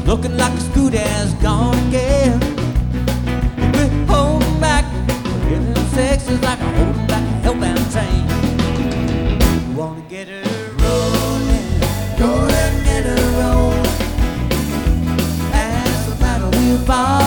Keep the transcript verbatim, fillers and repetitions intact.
looking like a scooter's gone again. We're holding back, feeling sex is like a holding back a hellbound train. You wanna get her rolling, go ahead and get her rolling. As the battle wheel falls.